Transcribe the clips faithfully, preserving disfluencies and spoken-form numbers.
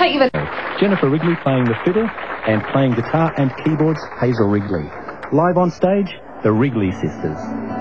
Thank you very Jennifer Wrigley playing the fiddle and playing guitar and keyboards, Hazel Wrigley. Live on stage, the Wrigley Sisters.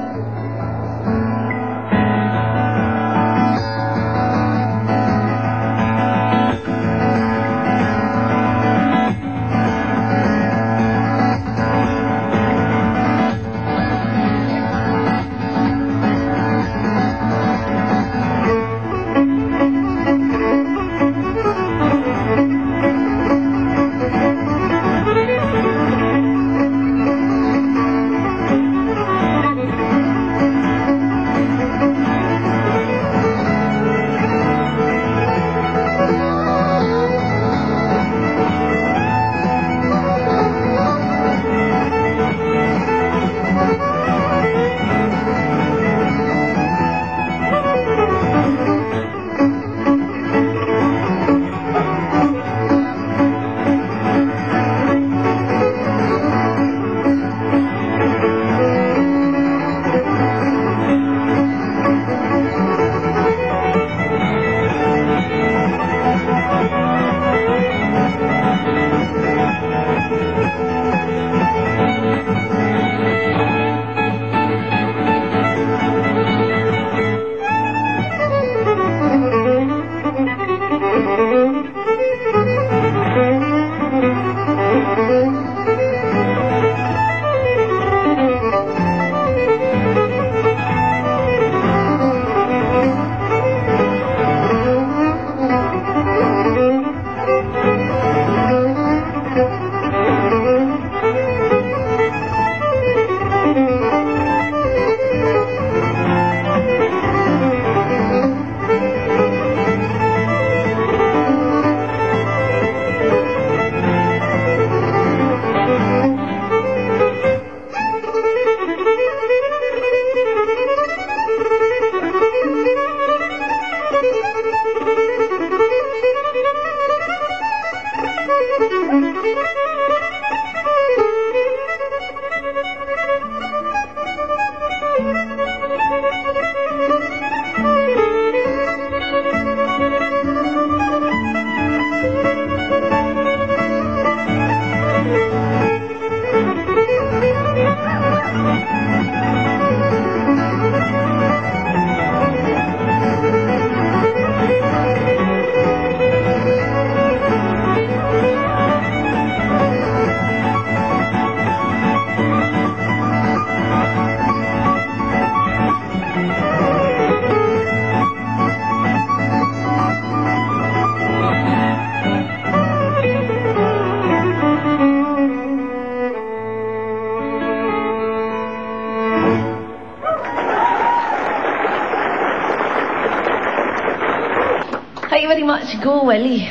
much. Go, Willie.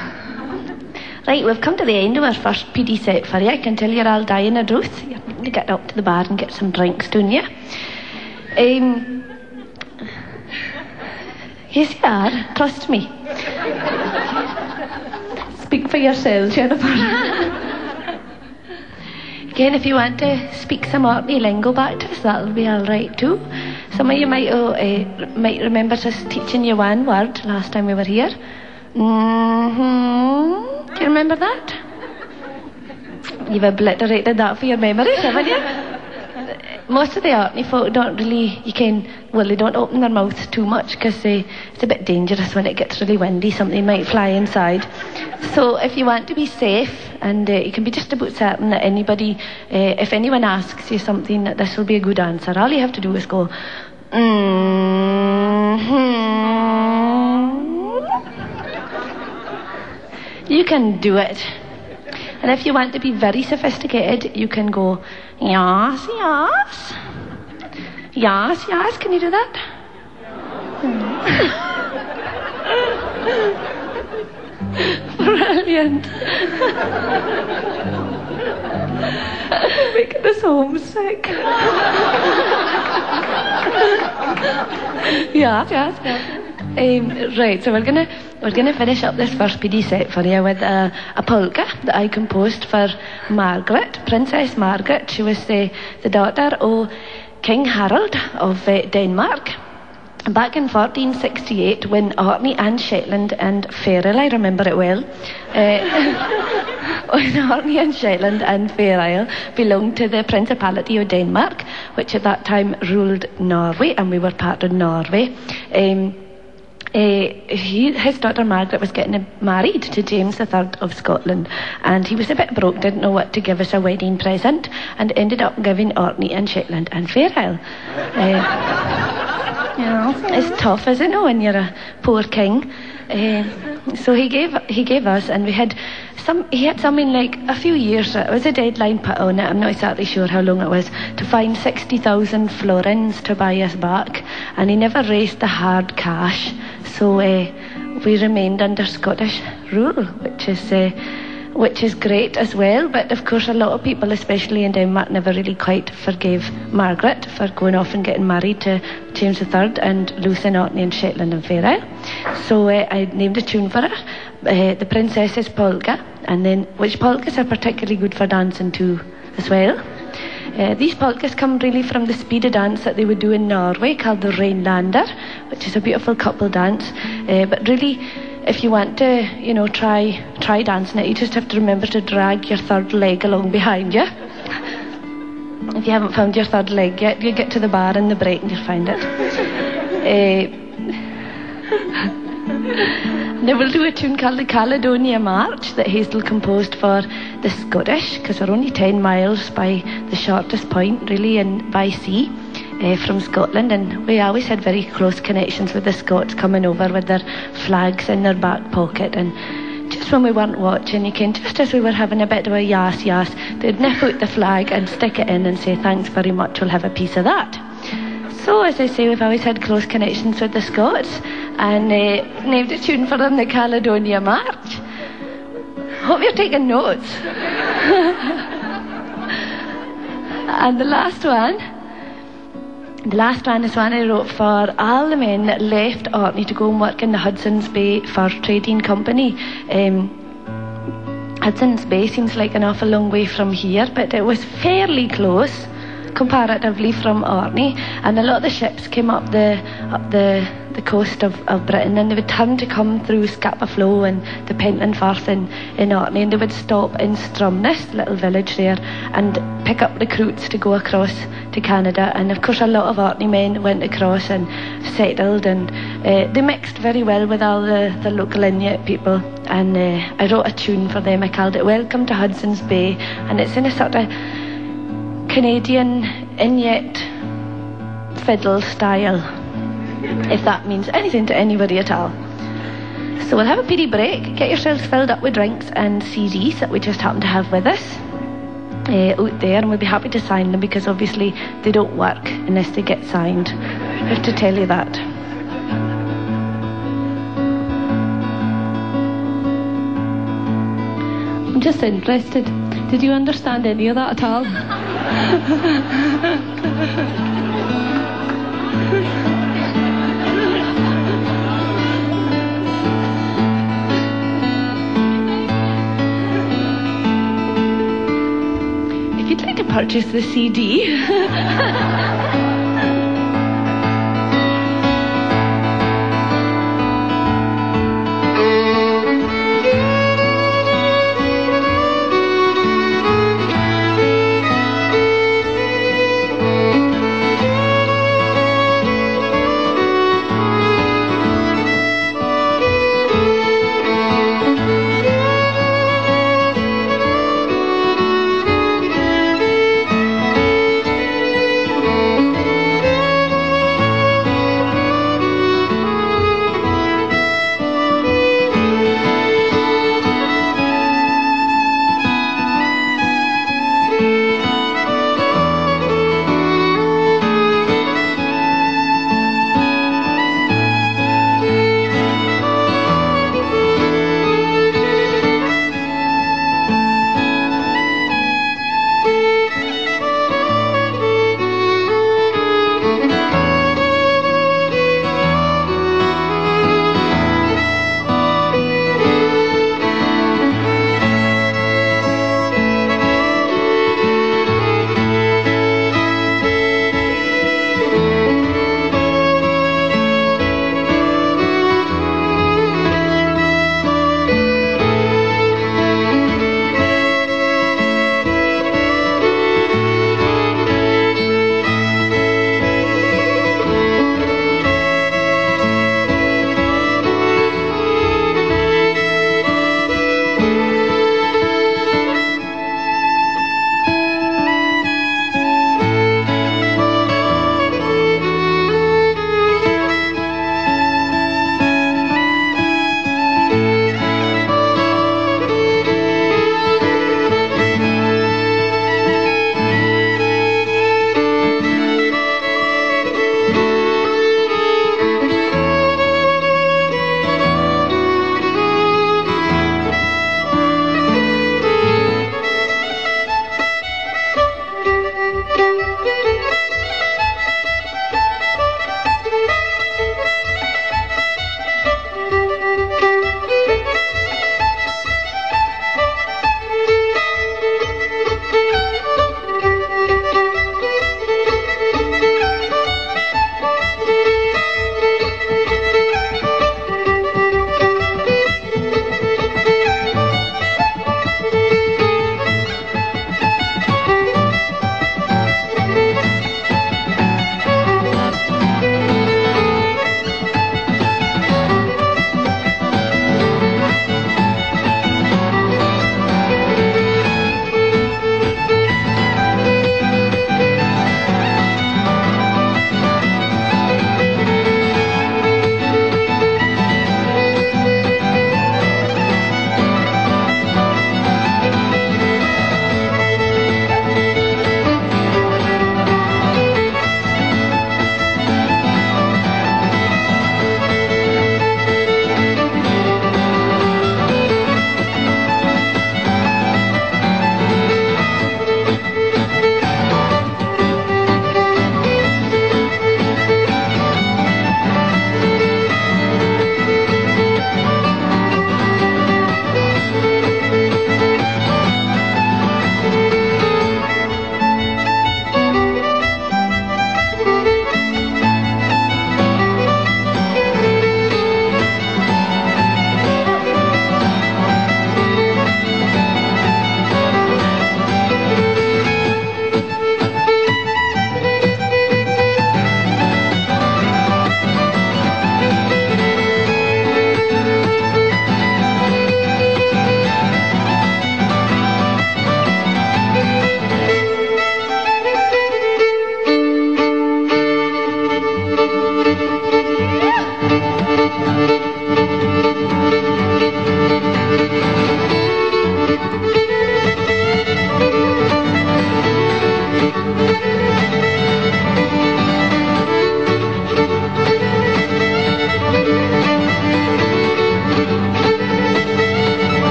Right, we've come to the end of our first P D set for you. I can tell you're all dying of drouth. You're going to get up to the bar and get some drinks, don't you? Um, yes, you are. Trust me. Speak for yourself, Jennifer. Again, if you want to speak some Orkney lingo back to us, that'll be all right too. Some of you might uh, uh, might remember us teaching you one word last time we were here. Mm-hmm. Do you remember that? You've obliterated that for your memories, haven't you? Most of the Orkney folk don't really, you can, well, they don't open their mouths too much because uh, it's a bit dangerous when it gets really windy. Something might fly inside. So if you want to be safe, and uh, you can be just about certain that anybody, uh, if anyone asks you something, that this will be a good answer, all you have to do is go, mm-hmm. You can do it. And if you want to be very sophisticated, you can go, yes, yes. Yes, yes. Can you do that? Brilliant. You're making us homesick. Yes, yes, yes. Um, right, so we're gonna we're gonna finish up this first P D set for you with a, a polka that I composed for Margaret, Princess Margaret. She was the, the daughter of King Harold of uh, Denmark, back in fourteen sixty-eight, when Orkney and Shetland and Fair Isle, I remember it well, uh, when Orkney and Shetland and Fair Isle belonged to the Principality of Denmark, which at that time ruled Norway, and we were part of Norway. Um, Uh, he, his daughter Margaret was getting married to James the Third of Scotland, and he was a bit broke, didn't know what to give us a wedding present, and ended up giving Orkney and Shetland and Fair Isle. Uh, you know, it's tough, isn't it, when you're a poor king? Uh, so he gave he gave us, and we had some. He had something like a few years. It was a deadline put on it. I'm not exactly sure how long it was, to find sixty thousand florins to buy us back, and he never raised the hard cash. So uh, we remained under Scottish rule, which is uh, which is great as well. But of course, a lot of people, especially in Denmark, never really quite forgave Margaret for going off and getting married to James the Third and losing Orkney and Shetland and Fair Isle. So uh, I named a tune for her, uh, the Princess's Polka, and then which polkas are particularly good for dancing too as well. Uh, these polkas come really from the speedy dance that they would do in Norway called the Rhinelander, which is a beautiful couple dance. Uh, but really, if you want to, you know, try try dancing it, you just have to remember to drag your third leg along behind you. If you haven't found your third leg yet, you get to the bar in the break and you'll find it. Uh, They will do a tune called the Caledonia March that Hazel composed for the Scottish, because we're only ten miles by the shortest point, really, in by sea uh, from Scotland, and we always had very close connections with the Scots coming over with their flags in their back pocket, and just when we weren't watching, you can, just as we were having a bit of a yas yas, they'd nip out the flag and stick it in and say, "Thanks very much, we'll have a piece of that." So, as I say, we've always had close connections with the Scots, and uh, named a tune for them, the Caledonia March. Hope you're taking notes. And the last one, the last one is one I wrote for all the men that left Orkney to go and work in the Hudson's Bay Fur Trading Company. Um, Hudson's Bay seems like an awful long way from here, but it was fairly close comparatively from Orkney, and a lot of the ships came up the up the the coast of, of Britain, and they would turn to come through Scapa Flow and the Pentland Firth in, in Orkney, and they would stop in Stromness, little village there, and pick up recruits to go across to Canada. And of course a lot of Orkney men went across and settled, and uh, they mixed very well with all the, the local Inuit people, and uh, I wrote a tune for them. I called it Welcome to Hudson's Bay, and it's in a sort of Canadian Inuit fiddle style, if that means anything to anybody at all. So we'll have a pity break, get yourselves filled up with drinks and C Ds that we just happen to have with us uh, out there, and we'll be happy to sign them, because obviously they don't work unless they get signed. I have to tell you that. I'm just interested, did you understand any of that at all? If you'd like to purchase the C D,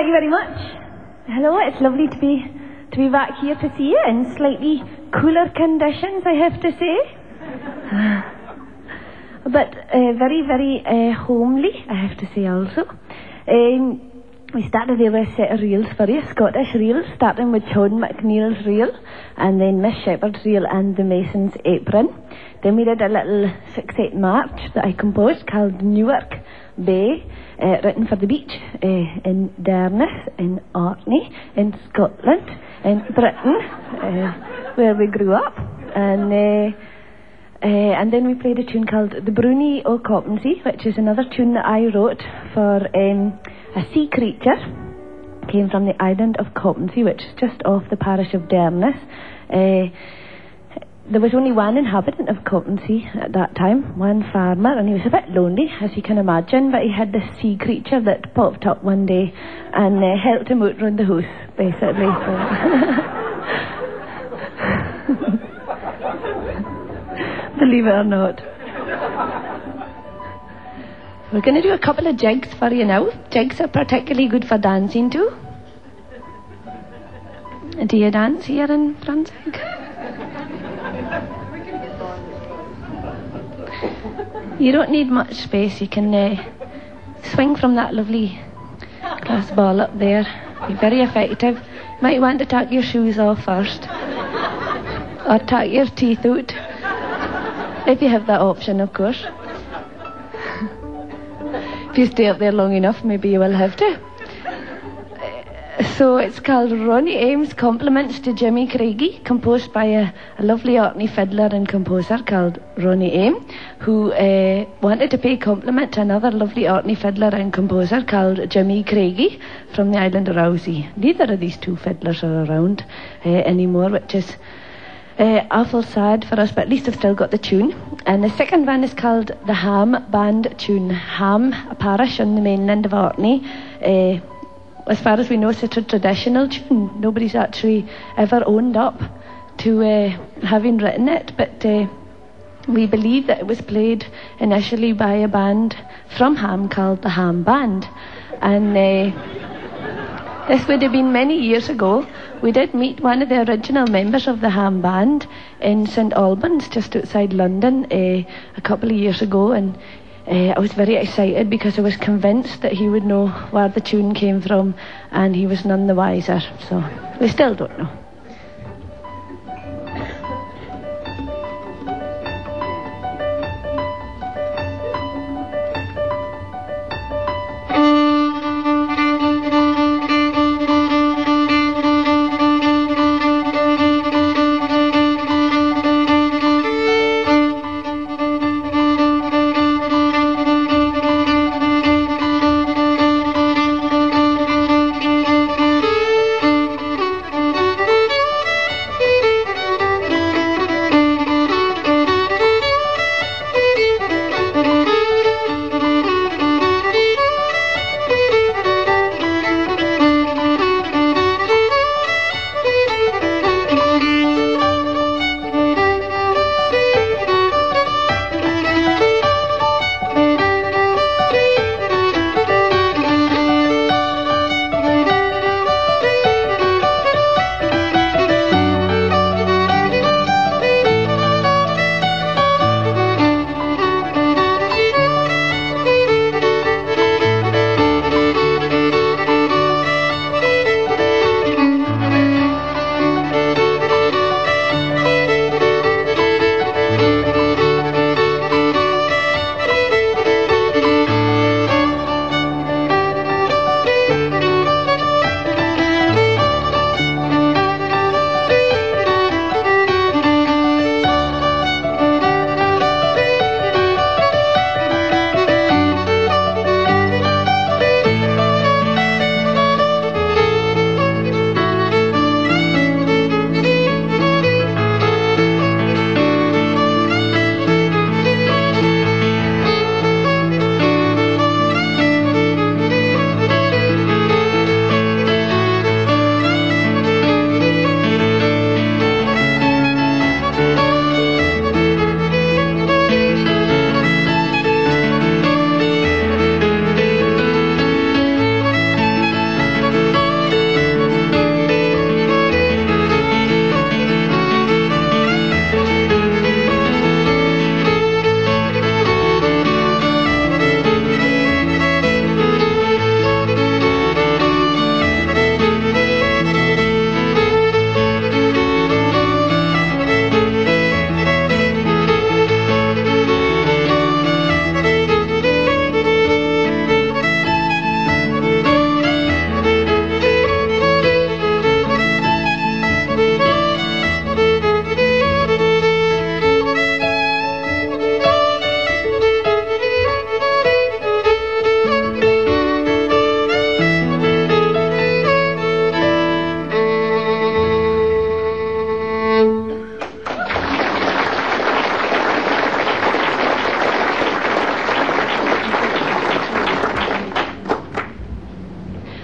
you very much. Hello, it's lovely to be to be back here to see you in slightly cooler conditions, I have to say. But uh, very, very uh, homely, I have to say also. Um, we started there with a set of reels for you, Scottish reels, starting with Sean McNeil's reel, and then Miss Shepherd's reel and the Mason's Apron. Then we did a little six-eight march that I composed called Newark Bay, uh, written for the beach uh, in Durness, in Orkney, in Scotland, in Britain, uh, where we grew up. And uh, uh, and then we played a tune called The Bruni o Coppinsey, which is another tune that I wrote for um, a sea creature. Came from the island of Coppinsey, which is just off the parish of Durness. Uh, There was only one inhabitant of Coppinsey at that time, one farmer, and he was a bit lonely, as you can imagine, but he had this sea creature that popped up one day and uh, helped him out round the house, basically. So. Believe it or not. We're going to do a couple of jigs for you now. Jigs are particularly good for dancing too. Do you dance here in Brunswick? You don't need much space. You can uh, swing from that lovely glass ball up there. Be very effective. Might want to tuck your shoes off first, or tuck your teeth out, if you have that option, of course. If you stay up there long enough, maybe you will have to. So it's called Ronnie Ames Compliments to Jimmy Craigie, composed by a, a lovely Orkney fiddler and composer called Ronnie Ames, who uh, wanted to pay compliment to another lovely Orkney fiddler and composer called Jimmy Craigie from the island of Rousey. Neither of these two fiddlers are around uh, anymore, which is uh, awful sad for us, but at least I've still got the tune. And the second one is called the Ham Band Tune. Ham, a parish on the mainland of Orkney. Uh, As far as we know, it's a traditional tune. Nobody's actually ever owned up to uh, having written it, but uh, we believe that it was played initially by a band from Ham called the Ham Band. And uh, this would have been many years ago. We did meet one of the original members of the Ham Band in Saint Albans, just outside London, uh, a couple of years ago, and Uh, I was very excited because I was convinced that he would know where the tune came from, and he was none the wiser, so we still don't know.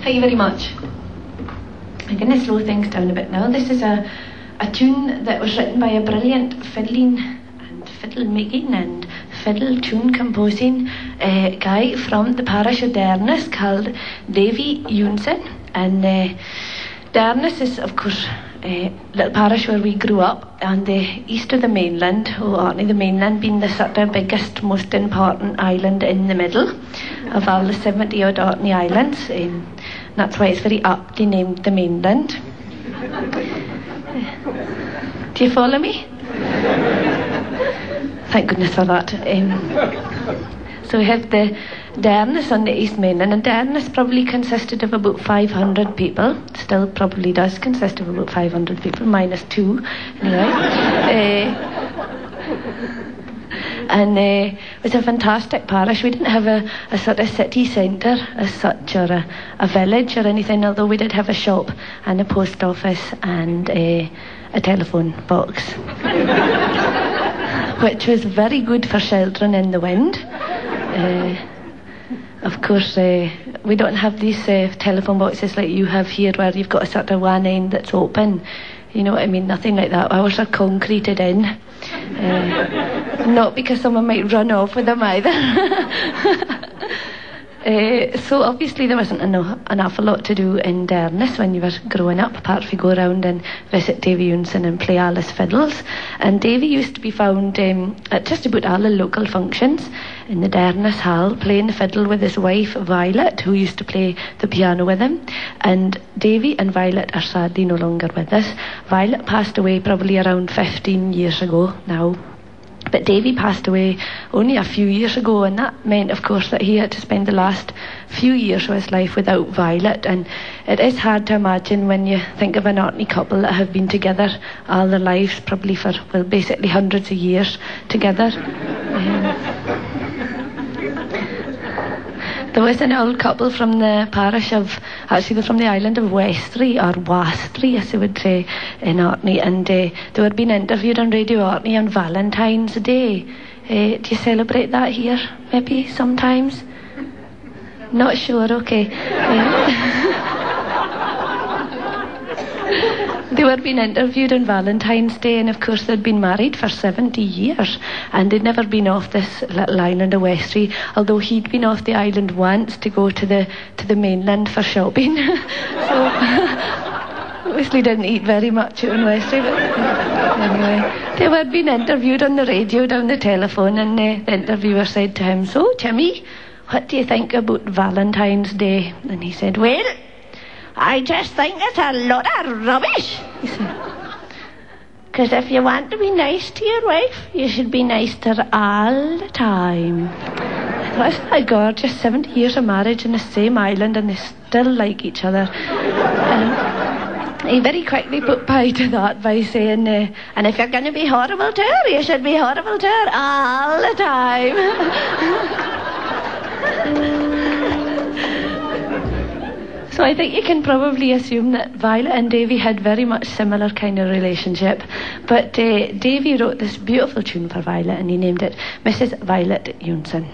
Thank you very much. I'm going to slow things down a bit now. This is a, a tune that was written by a brilliant fiddling and fiddle making and fiddle tune composing uh, guy from the parish of Derness called Davy Johnson. And uh, Derness is, of course, a little parish where we grew up on the east of the mainland, oh, Orkney, the mainland being the sort of biggest, most important island in the middle of all the seventy odd Orkney islands. Um, that's why it's very aptly named the mainland. Do you follow me? Thank goodness for that. Um, so we have the Derness on the East Mainland, and Derness probably consisted of about five hundred people. Still probably does consist of about five hundred people, minus two, anyway. uh, and uh, it was a fantastic parish. We didn't have a, a sort of city centre as such, or a, a village or anything, although we did have a shop and a post office and uh, a telephone box. Which was very good for sheltering in the wind. Uh, of course, uh, we don't have these uh, telephone boxes like you have here, where you've got a sort of one end that's open. You know what I mean? Nothing like that. Ours are concreted in. Uh, not because someone might run off with them either. Uh, so obviously there wasn't eno- an awful lot to do in Derness when you were growing up, apart from go around and visit Davy Johnson and play all his fiddles. And Davy used to be found um, at just about all the local functions in the Derness Hall, playing the fiddle with his wife Violet, who used to play the piano with him. And Davy and Violet are sadly no longer with us. Violet passed away probably around fifteen years ago now. But Davy passed away only a few years ago, and that meant, of course, that he had to spend the last few years of his life without Violet. And it is hard to imagine when you think of an Orkney couple that have been together all their lives, probably for, well, basically hundreds of years together. Um, There was an old couple from the parish of, actually they're from the island of Westray, or Wastray as they would say in Orkney, and uh, they were being interviewed on Radio Orkney on Valentine's Day. Uh, do you celebrate that here, maybe, sometimes? Not sure, okay. Uh, They were being interviewed on Valentine's Day, and of course they'd been married for seventy years, and they'd never been off this little island of Westray, although he'd been off the island once to go to the to the mainland for shopping. So obviously didn't eat very much out in Westray, but anyway, they were being interviewed on the radio down the telephone, and uh, the interviewer said to him, "So Timmy, what do you think about Valentine's Day?" And he said, "Well, I just think it's a lot of rubbish," he said. "Because if you want to be nice to your wife, you should be nice to her all the time." Wasn't that gorgeous? seventy years of marriage in the same island, and they still like each other. Um, he very quickly put pie to that by saying, uh, "And if you're going to be horrible to her, you should be horrible to her all the time." So I think you can probably assume that Violet and Davy had very much similar kind of relationship. But uh, Davy wrote this beautiful tune for Violet, and he named it Missus Violet Johnson.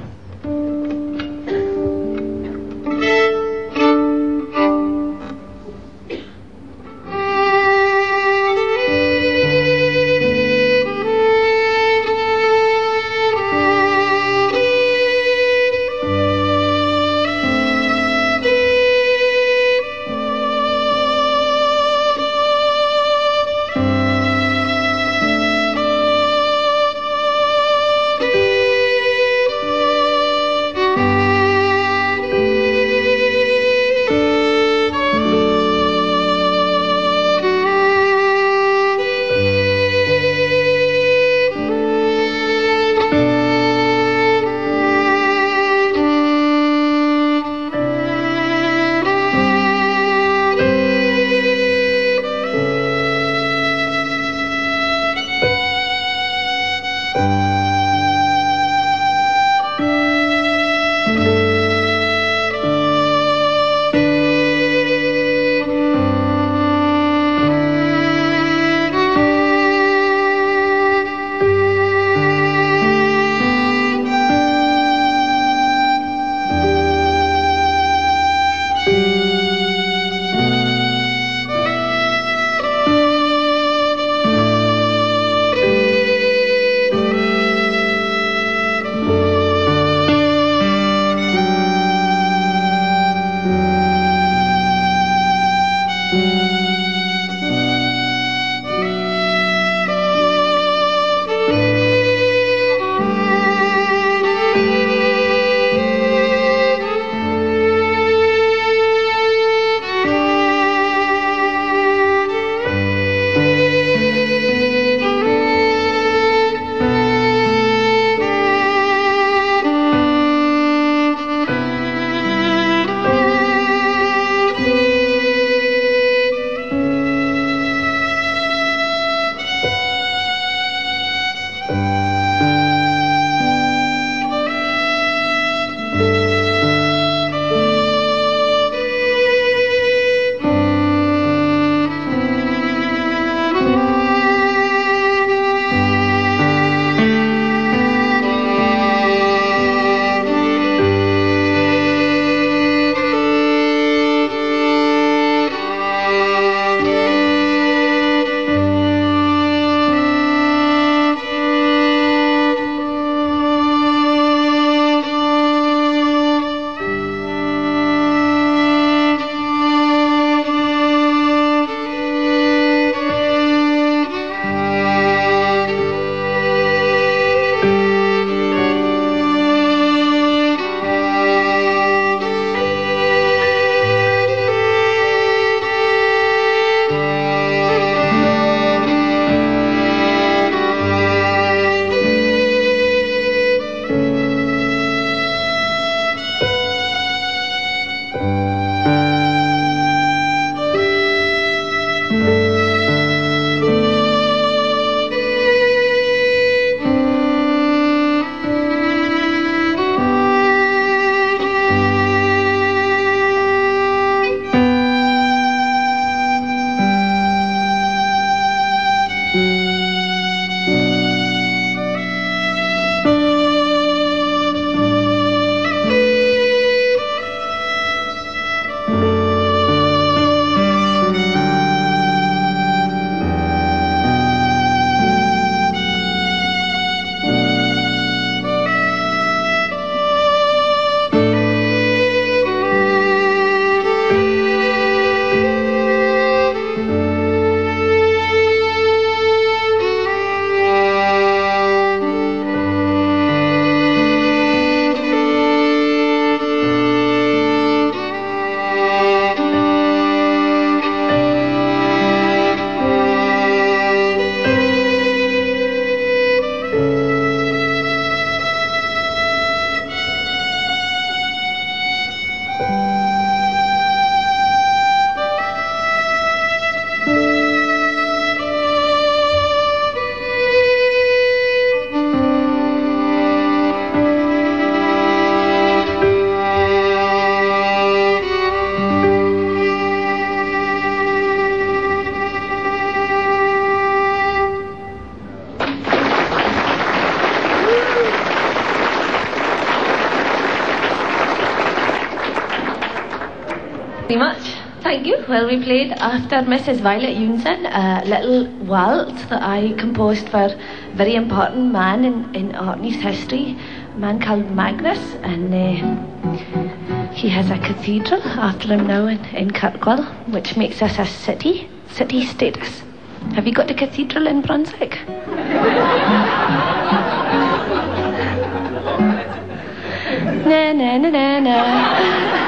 Very much. Thank you. Well, we played after Missus Violet Unson a little waltz that I composed for a very important man in, in Orkney's history, a man called Magnus, and uh, he has a cathedral after him now in, in Kirkwall, which makes us a city, city status. Have you got a cathedral in Brunswick? Na na na na na.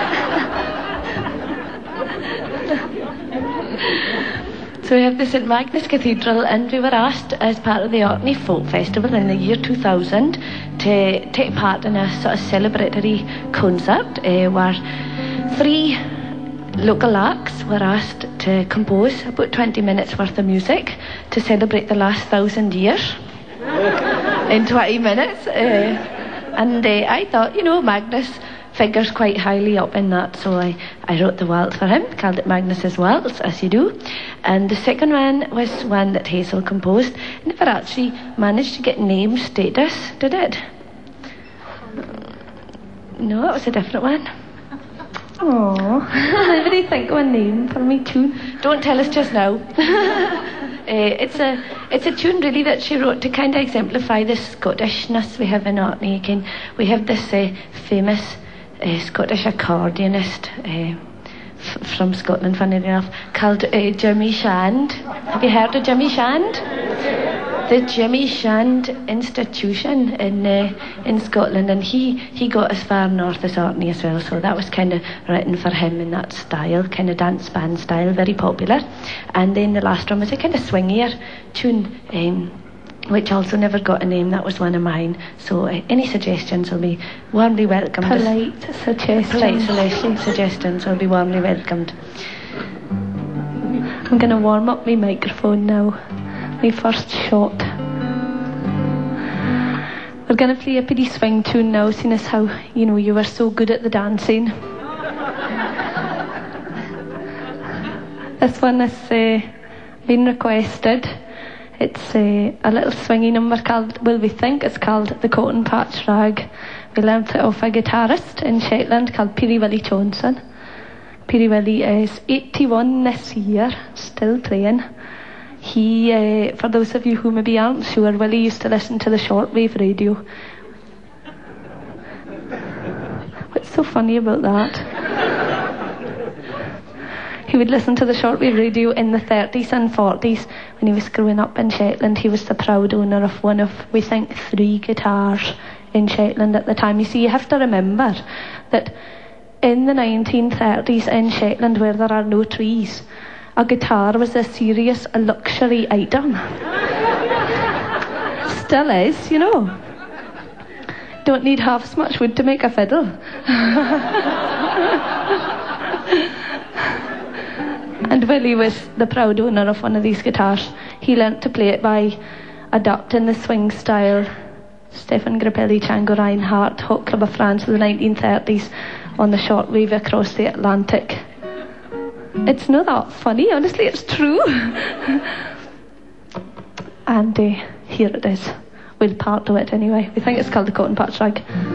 So we have the Saint Magnus Cathedral, and we were asked as part of the Orkney Folk Festival in the year two thousand to take part in a sort of celebratory concert uh, where three local acts were asked to compose about twenty minutes worth of music to celebrate the last thousand years in twenty minutes. Uh, and uh, I thought, you know, Magnus figures quite highly up in that, so I, I wrote the waltz for him, called it Magnus's Waltz, as you do. And the second one was one that Hazel composed. It never actually managed to get name status, did it? No, that was a different one. Oh, anybody think of a name for me tune? Don't tell us just now. uh, it's a it's a tune really that she wrote to kind of exemplify the Scottishness we have in Orkney. Again, we have this uh, famous uh, Scottish accordionist uh, f- from Scotland, funny enough, called uh, Jimmy Shand. Have you heard of Jimmy Shand? The Jimmy Shand Institution in uh, in Scotland, and he, he got as far north as Orkney as well, so that was kind of written for him in that style, kind of dance band style, very popular. And then the last one was a kind of swingier tune, um, which also never got a name. That was one of mine. So uh, any suggestions will be warmly welcomed. Polite suggestions. Polite suggestions, suggestions will be warmly welcomed. I'm going to warm up my microphone now. My first shot. We're going to play a pretty swing tune now, seeing as how, you know, you were so good at the dancing. This one has uh, been requested. It's uh, a little swingy number called, well, we think it's called The Cotton Patch Rag. We learnt it off a guitarist in Shetland called Peary Willie Johnson. Peary Willie is eighty-one this year, still playing. He, uh, for those of you who maybe aren't sure, Willie used to listen to the shortwave radio. What's so funny about that? He would listen to the shortwave radio in the thirties and forties when he was growing up in Shetland. He was the proud owner of one of, we think, three guitars in Shetland at the time. You see, you have to remember that in the nineteen thirties in Shetland, where there are no trees, a guitar was a serious a luxury item. Still is, you know. Don't need half as much wood to make a fiddle. And Willie was the proud owner of one of these guitars. He learnt to play it by adopting the swing style. Stefan Grappelli, Django Reinhardt, Hot Club of France in the nineteen thirties on the shortwave across the Atlantic. It's not that funny, honestly, it's true. And uh, here it is. We'll part to it anyway. We think it's called The Cotton Patch Rag.